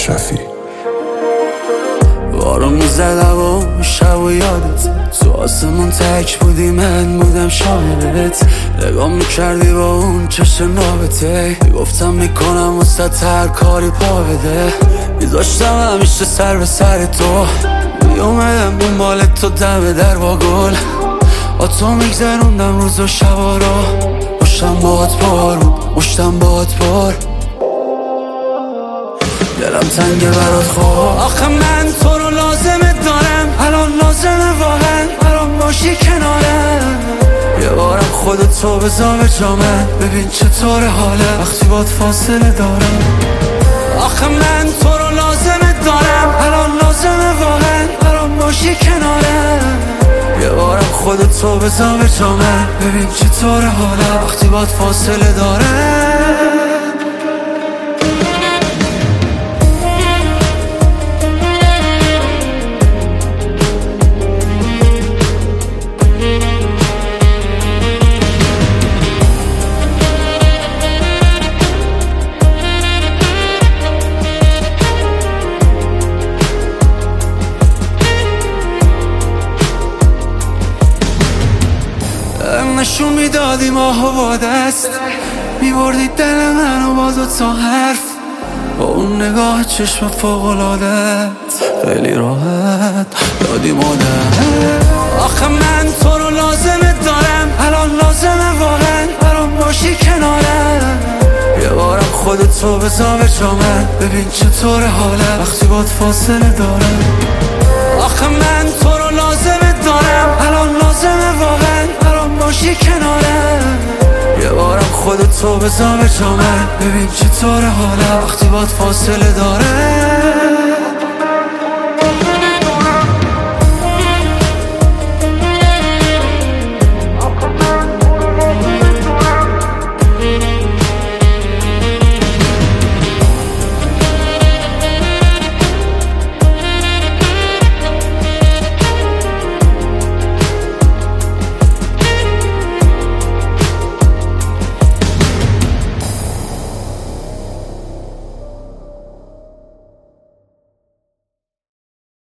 اشرفی. بارون میزد و شب و یادت تو آسمون تک بودی، من بودم شاهدت. نگاه میکردی با اون چشم نابته، گفتم میکنم واسه هر کاری پا بده. میذاشتم همیشه سر به سر تو، میومدم دنبال تو دم در با گل. با تو میگذروندم روز و شبا رو، مشتم باهات بار بود، مشتم باهات بار. دلم تنگه برات خواه، آخه من تو رو لازمت دارم. الان لازمه واقعا برام باشی کنارم. یه بارم خودتو بذار به جا من، ببین چطور حاله وقتی باد فاصله دارم. آخه من تو رو لازمت دارم. الان لازمه واقعا برام باشی کنارم. یه بارم خودتو بذار به جا من، ببین چطور حاله وقتی باد فاصله دارم. نشون میدادی ماهو با دست، میبردی دل منو با دوتا حرف. با اون نگاه چشم فوق‌العادت خیلی راحت دادی مادر. آخه من تو رو لازمت دارم. الان لازمه واقعا برام باشی کنارم. یه بارم خودتو بذار به جا من، ببین چطور حاله وقتی باد فاصله دارم. آخه من تو رو لازمت دارم. الان لازمه واقعا برام باشی کنارم. یه بارم خودتو بذار به جا من، ببین چطور حاله وقتی باد فاصله داره.